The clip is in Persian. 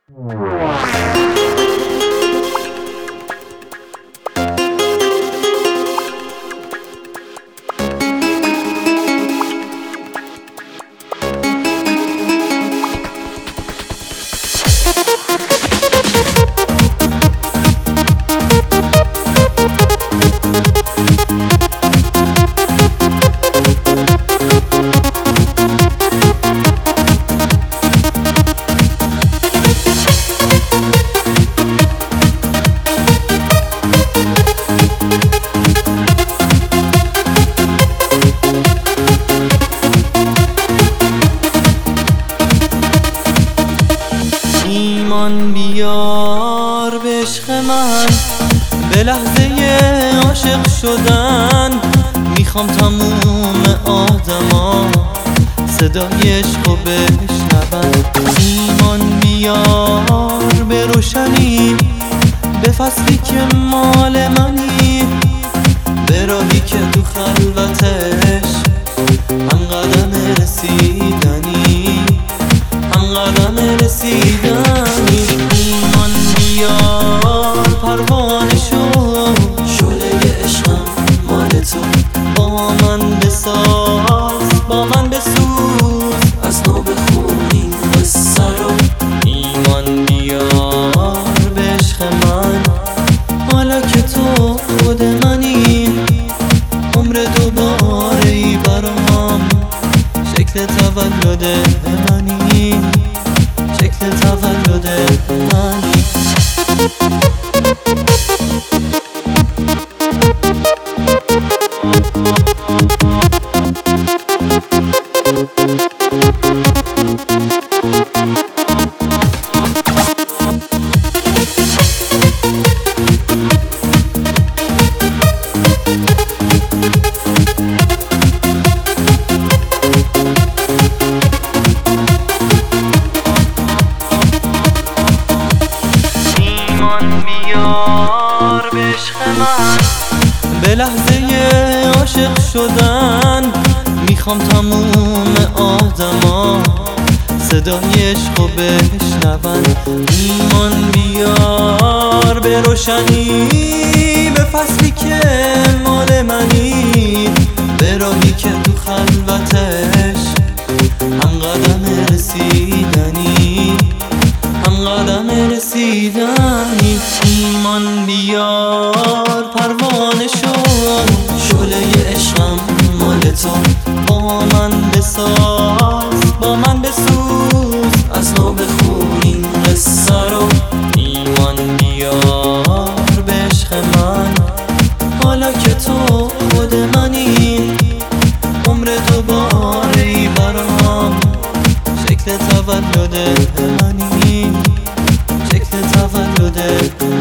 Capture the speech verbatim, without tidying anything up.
ایمان بیار به عشق من، به لحظه عاشق شدن میخوام تموم آدما صدای عشقو بشنون. ایمان بیار به روشنی، به فصلی که مال منی، به راهی که تو خلوتش هم قدم رسیدنی، هم قدم رسیدنی. ایمان بیار پروانه شو، شعله عشقم مال تو، با من بساز با من بسوز، از نو بخون این قصه رو. ایمان بیار به عشق من، حالا که تو خود منی، عمر دوباره ای برام، شکل تولد منی، شکل تولد منی. بیار به عشق من، به لحظه عاشق شدن میخوام تموم آدما صدای عشقو بشنون. ایمان بیار به روشنی، به فصلی که مال منی، به راهی که تو خلوتش هم قدم رسیدنی، هم قدم رسیدنی. ایمان بیار پروانه شو، شعله عشقم مال تو، با من بساز با من بسوز، از نو بخون این قصه رو. ایمان بیار به عشق من، حالا که تو خود منی، عمر دوباره ای برام، شکل تولد منی، شکل تولد